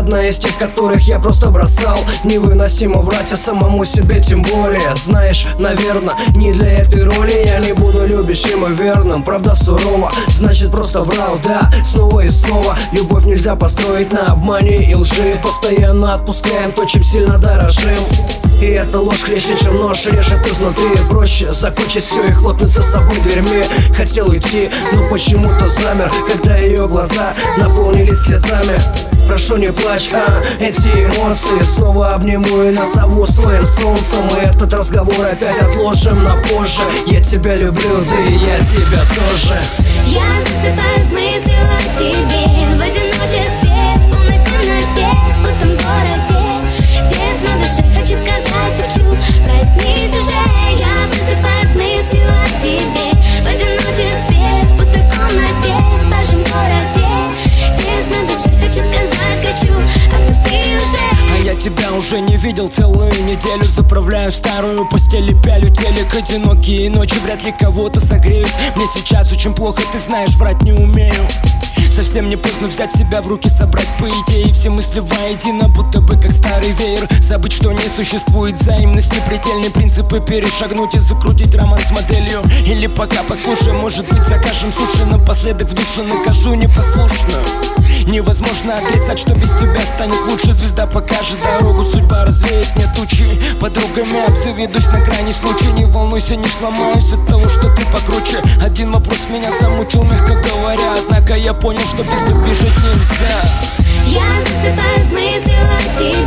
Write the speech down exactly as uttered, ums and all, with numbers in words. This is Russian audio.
одна из тех, которых я просто бросал. Невыносимо врать, а самому себе тем более. Знаешь, наверное, не для этой роли я не буду любящим и верным. Правда сурова, значит просто врал, да, снова и снова. Любовь нельзя построить на обмане и лжи. Постоянно отпускаем то, чем сильно дорожим. И эта ложь крепче, чем нож, режет изнутри. Проще закончить все и хлопнуть за собой дверьми. Хотел уйти, но почему-то замер, когда ее глаза наполнились слезами. Прошу, не плачь, а эти эмоции снова обниму и назову своим солнцем. И этот разговор опять отложим на позже. Я тебя люблю, да и я тебя тоже. Я засыпаю с мыслью о тебе в одиночестве, в полной темноте, в пустом городе. Тесно в душе, хочу сказать, шепчу, проснись уже. Я просыпаюсь с мыслью о тебе в одиночестве, в пустой комнате, в нашем городе. Тесно в душе, хочу сказать, кричу, отпусти уже. А я тебя уже не видел целую неделю. Заправляю старую постель и пялю телек. Одинокие ночи вряд ли кого-то согреют. Мне сейчас очень плохо, ты знаешь, врать не умею. Совсем не поздно взять себя в руки, собрать по идее все мысли воедино, будто бы как старый веер. Забыть, что не существует взаимности, предельные принципы перешагнуть и закрутить роман с моделью. Или пока послушай, может быть закажем суши, напоследок в душу накажу непослушную. Невозможно отрицать, что без тебя станет лучше. Звезда покажет дорогу, судьба развеет мне тучи. Подругами обзаведусь на крайний случай. Не волнуйся, не сломаюсь от того, что ты покруче. Один вопрос меня замучил, мягко говоря. Однако я понял, что без любви жить нельзя. Я засыпаю с мыслью о тебе